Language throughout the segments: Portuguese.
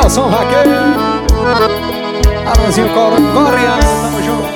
Nelson Vaqueiro, Alanzinho Coreano, tamo junto.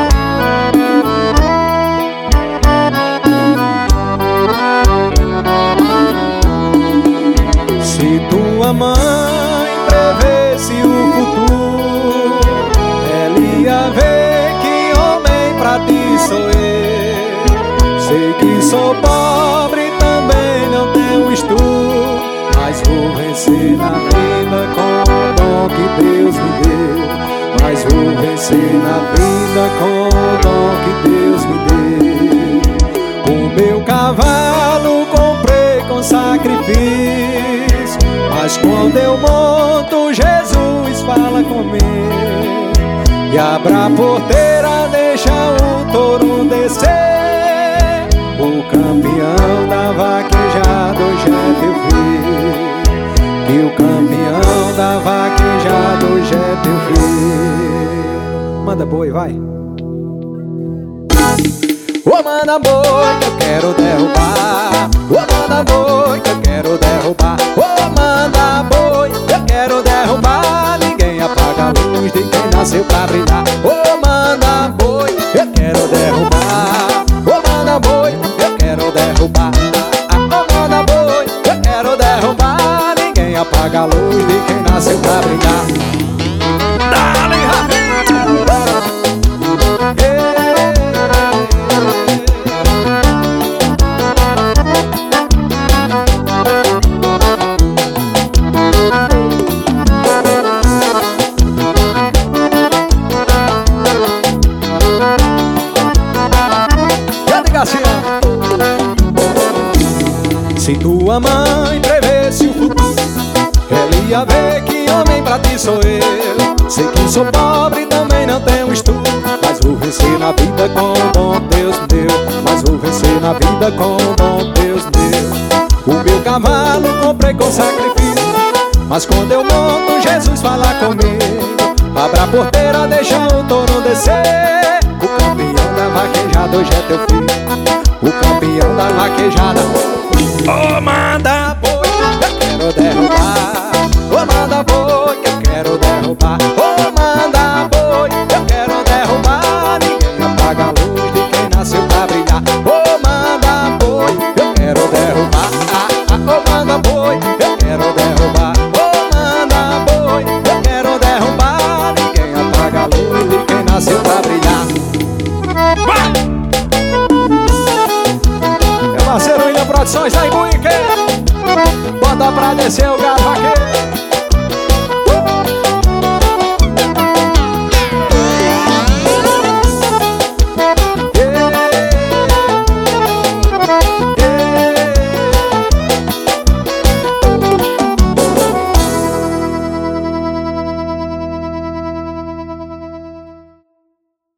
Se tua mãe prevesse o futuro, ela ia ver que homem pra ti sou eu. Sei que sou pobre, também não tenho estudo, mas vou vencer na vida com o dom que Deus me deu. Mas vou vencer na vida com o dom que Deus me deu. O meu cavalo comprei com sacrifício, mas quando eu monto, Jesus fala comigo. E abra a porteira, deixa o touro descer. O campeão da vaquejada hoje é teu filho. E o campeão da vaquejada hoje é teu filho. Manda boi, vai. Ô manda boi que eu quero derrubar. Ô manda boi que eu quero derrubar. Ô manda boi que eu quero derrubar. Ninguém apaga a luz de quem nasceu pra brilhar. Ô manda boi eu quero derrubar. Ô manda boi eu quero derrubar. Ô manda boi eu quero derrubar. Ninguém apaga a luz de quem nasceu pra brilhar. Dale, se tua mãe prevesse o futuro, ela ia ver que homem pra ti sou eu. Sei que sou pobre, também não tenho estudo, mas vou vencer na vida com o dom Deus me deu. Mas vou vencer na vida com o dom Deus me deu. O meu cavalo comprei com sacrifício, mas quando eu monto, Jesus fala comigo. Abra a porteira, deixa o touro descer. O campeão da vaquejada hoje é teu filho. O campeão da vaquejada. Ô manda boi, eu quero derrubar. Ô manda boi, eu quero derrubar. Ô manda boi, eu quero derrubar. Ninguém apaga a luz de quem nasceu pra brilhar. Ô manda boi, eu quero derrubar. Ô manda boi, eu quero derrubar. Ô manda boi, eu quero derrubar. Ninguém apaga a luz de quem nasceu pra brilhar. Vai! Parceiro Ilha Produções da Ibuíque, bota pra descer o gado vaqueiro.